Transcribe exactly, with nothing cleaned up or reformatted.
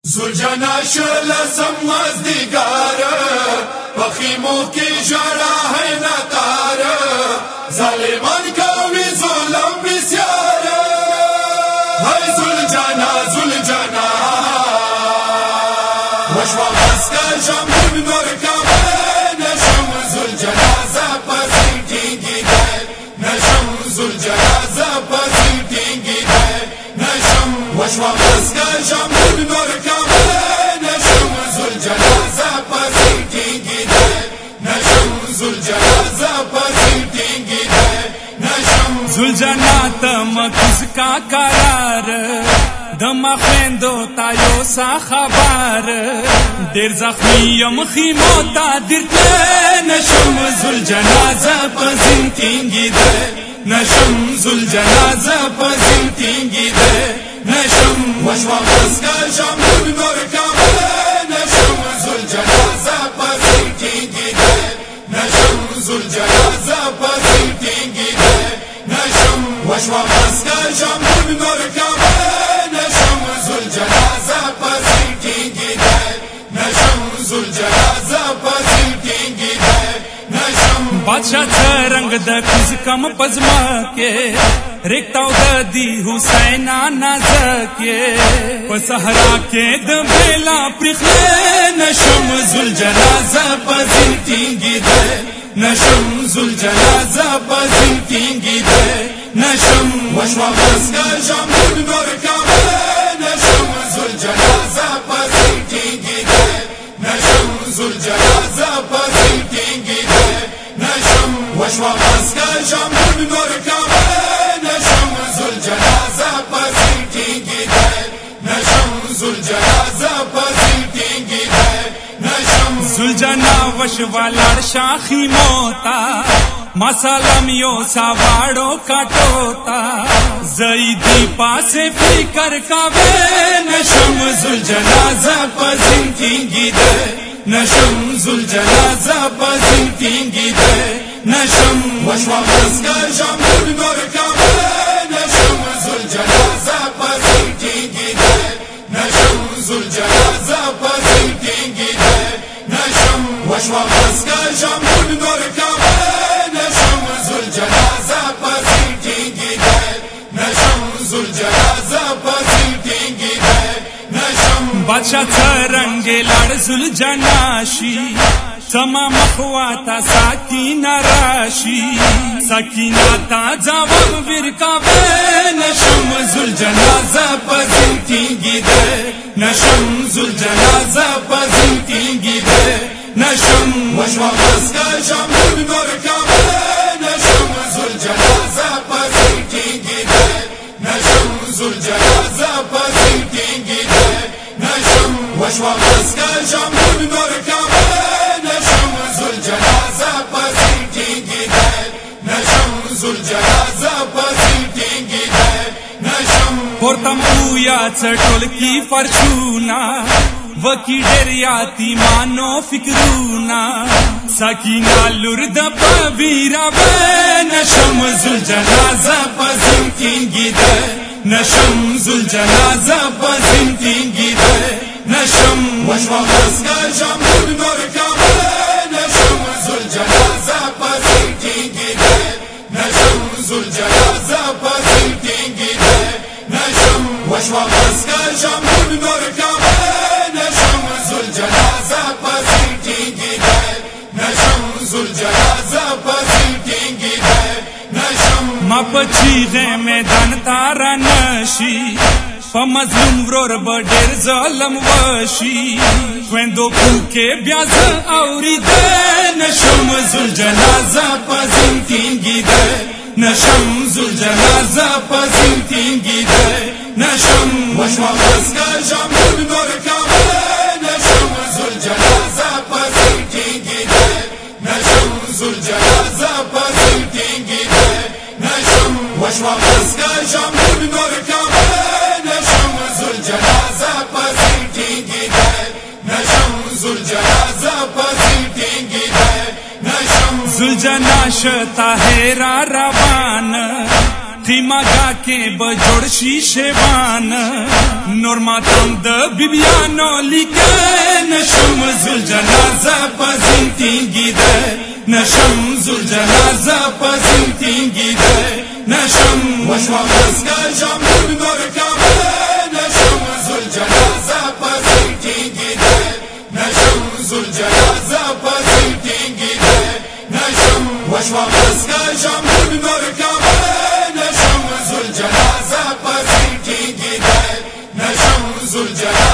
زلجنا شل سمزدگار پخیموں کی جڑا ہے نتار ظالمان کوي ظلم بسیار ہے زلجنا زلجنا وشوا مسکا جمع نور کا نشم زلجنا زپسین تینگی دے نشم زلجنا زپسین تینگی دے نشم وشوا مسکا جمع نور کا نشم زلجنا زپسین تینگی دے نشم زلجنا زپسین تینگی دے نشم زلجنا تمکز کا قرار دما خویندو تا یو سا خبر دیر زخمیم خیمو تا درته نشم زلجنا زپسین تینگی دے نشم زلجنا زپسین تینگی دے نشم وشوا مسکا جمع نور کا نشم زلجنا زپسین تینگی دے نشم زلجنا زپسین تینگی دے نشم وشوا مسکا جمع نور کا نشم زلجنا زپسین تینگی دے نشم زلجنا زپسین تینگی دے نشم بادشاہ رنگ د کز کم پزما کے ریکتاو د دی حسین نازکے پسہرا کے د بیلا پرخلے نشم زلجنا زپسین تینگی دے نشم زلجنا زپسین تینگی دے نشم وشوا مسکا جمع نور کا نشم زلجنا زپسین تینگی دے نشم زلجنا زپسین تینگی دے نشم وشوا مسکا جمع نور کا نشم زلجنا زپسین تینگی دے نشم زلجنا زپسین تینگی دے نشم زلجنا وشوا لڑشا خیموتا مسالم یو ساواڑو کٹوتا زیدی پاسے فکر کاوے نشم زلجنا زپسین تینگی دے نشم زلجنا زپسین تینگی دے نشم وشوا مسکا جمع نور کا نشم زلجنا زپسین تینگی دے نشم زلجنا زپسین تینگی دے نشم وشوا مسکا جمع نور کا نشم زلجنا زپسین تینگی دے نشم زلجنا زپسین تینگی دے نشم بادشاہ رنگے لڑ زلجنا شی سما مخواتا ساکینہ راشی ساکینہ تا جواب ورکاوے نشم زلجنا زپسین تینگی دے نشم زلجنا زپسین تینگی دے نشم وشوا مسکا جمع نور کا نشم زلجنا زپسین تینگی دے نشم زلجنا زپسین تینگی دے نشم وشوا مسکا جمع نور کا نشم زلجنا زپسین تینگی دے نشم زلجنا زپسین تینگی دے نشم پورتم اویا چٹول کی فرچونا وکی ڈریاتی مانو فکرونا سکینہ لرد پبیرا بے نشم زلجنا زپسین تینگی دے نشم زلجنا زپسین تینگی دے نشم وشوا مسکا جمع نور کا نشم زلجنا زپسین تینگی دے نشم زلجنا زپسین تینگی دے نشم وشوا مسکا جمع نور کا نشم زلجنا زپسین تینگی دے نشم زلجنا زپسین تینگی دے نشم ما پچی غے میدان تارا نشی فمظلوم ورور بډیر ظلم وشي خويندو پوکې بیاز اوري دې نشم زلجنا زپسین تینگی دے نشم زلجنا زپسین تینگی دے نشم وشوا مسکا جمع نور کا نشم زلجنا زپسین تینگی دے نشم زلجنا زپسین تینگی دے نشم وشوا مسکا جمع نور کا نشم زلجنا زپسین تینگی دے نشم زلجنا زپسین تینگی دے نشم زلجنا شتا ہے را روان धीमा जाके बजोड़ शीशे बान नोरमातम द बिबियानो लिके नशम जुल जनाजा पजिंतिंगी दे नशम जुल जनाजा पजिंतिंगी दे नशम वशवा मस्का जमल नरकामे नशम जुल जनाजा पजिंतिंगी दे नशम जुल जनाजा पजिंतिंगी दे नशम वशवा मस्का जमल नरकामे नशम जुल जनाजा पजिंतिंगी दे नशम जुल जनाजा